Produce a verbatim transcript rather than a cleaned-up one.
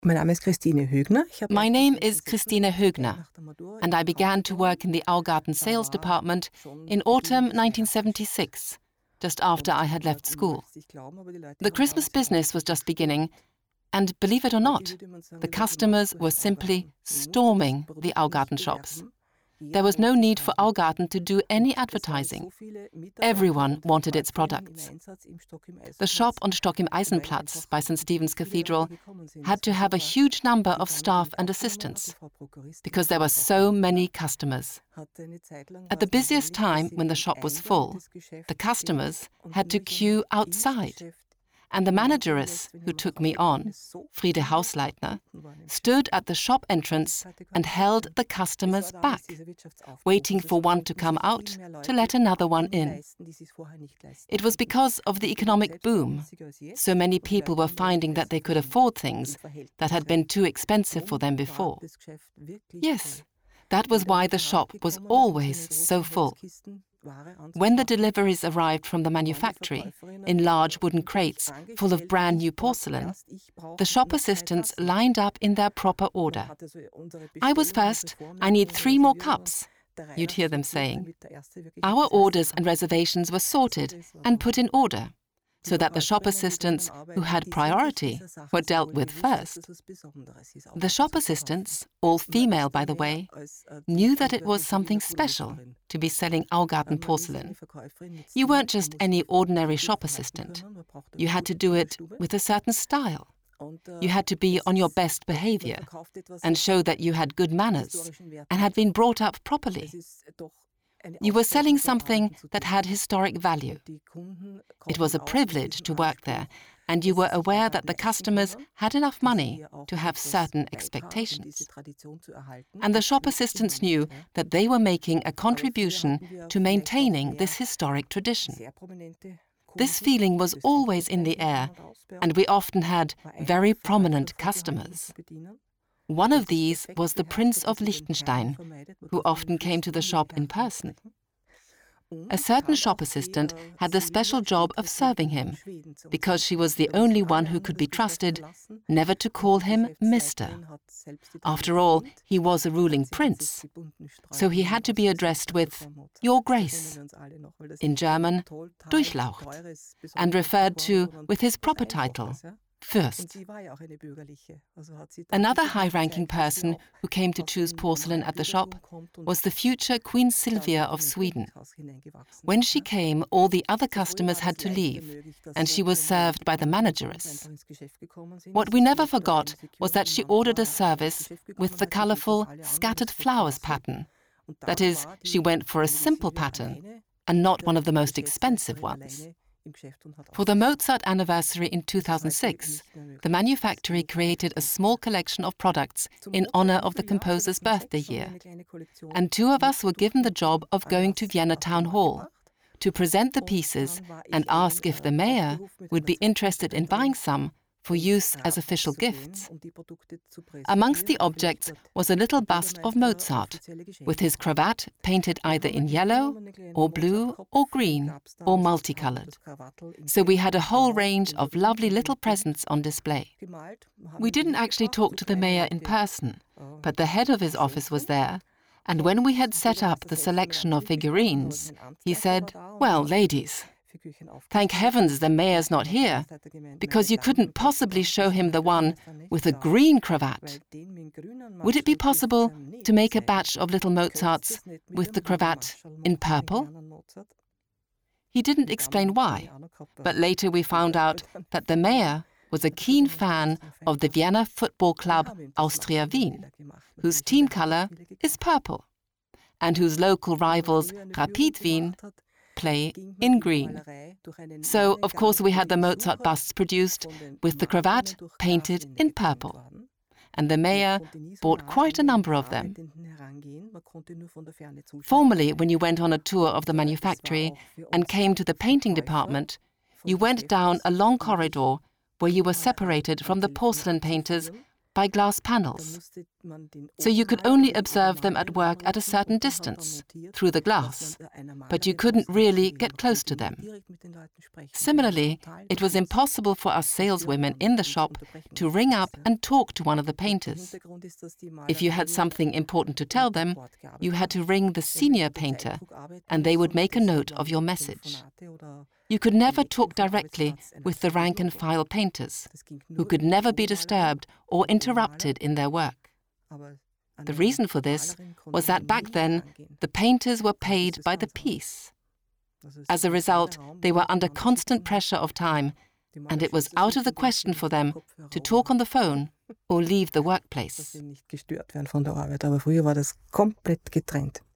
My name is Christine Högner, and I began to work in the Augarten sales department in autumn nineteen seventy-six, just after I had left school. The Christmas business was just beginning, and believe it or not, the customers were simply storming the Augarten shops. There was no need for Augarten to do any advertising. Everyone wanted its products. The shop on Stock im Eisenplatz by Saint Stephen's Cathedral had to have a huge number of staff and assistants because there were so many customers. At the busiest time, when the shop was full, the customers had to queue outside. And the manageress who took me on, Friede Hausleitner, stood at the shop entrance and held the customers back, waiting for one to come out to let another one in. It was because of the economic boom. So many people were finding that they could afford things that had been too expensive for them before. Yes, that was why the shop was always so full. When the deliveries arrived from the manufactory in large wooden crates full of brand new porcelain, the shop assistants lined up in their proper order. "I was first, I need three more cups," you'd hear them saying. Our orders and reservations were sorted and put in order, so that the shop assistants who had priority were dealt with first. The shop assistants, all female by the way, knew that it was something special to be selling Augarten porcelain. You weren't just any ordinary shop assistant. You had to do it with a certain style. You had to be on your best behavior and show that you had good manners and had been brought up properly. You were selling something that had historic value. It was a privilege to work there, and you were aware that the customers had enough money to have certain expectations. And the shop assistants knew that they were making a contribution to maintaining this historic tradition. This feeling was always in the air, and we often had very prominent customers. One of these was the Prince of Liechtenstein, who often came to the shop in person. A certain shop assistant had the special job of serving him, because she was the only one who could be trusted never to call him Mister After all, he was a ruling prince, so he had to be addressed with Your Grace, in German, Durchlaucht, and referred to with his proper title, Fürst. Another high-ranking person who came to choose porcelain at the shop was the future Queen Sylvia of Sweden. When she came, all the other customers had to leave, and she was served by the manageress. What we never forgot was that she ordered a service with the colourful scattered flowers pattern. That is, she went for a simple pattern, and not one of the most expensive ones. For the Mozart anniversary in two thousand six, the manufactory created a small collection of products in honor of the composer's birthday year. And two of us were given the job of going to Vienna Town Hall to present the pieces and ask if the mayor would be interested in buying some for use as official gifts. Amongst the objects was a little bust of Mozart, with his cravat painted either in yellow, or blue, or green, or multicolored. So we had a whole range of lovely little presents on display. We didn't actually talk to the mayor in person, but the head of his office was there, and when we had set up the selection of figurines, he said, "Well, ladies, thank heavens the mayor's not here, because you couldn't possibly show him the one with a green cravat. Would it be possible to make a batch of little Mozarts with the cravat in purple?" He didn't explain why, but later we found out that the mayor was a keen fan of the Vienna football club Austria Wien, whose team colour is purple, and whose local rivals Rapid Wien play in green. So, of course, we had the Mozart busts produced with the cravat painted in purple. And the mayor bought quite a number of them. Formerly, when you went on a tour of the manufactory and came to the painting department, you went down a long corridor where you were separated from the porcelain painters by glass panels. So you could only observe them at work at a certain distance, through the glass, but you couldn't really get close to them. Similarly, it was impossible for us saleswomen in the shop to ring up and talk to one of the painters. If you had something important to tell them, you had to ring the senior painter, and they would make a note of your message. You could never talk directly with the rank-and-file painters, who could never be disturbed or interrupted in their work. The reason for this was that back then, the painters were paid by the piece. As a result, they were under constant pressure of time, and it was out of the question for them to talk on the phone or leave the workplace.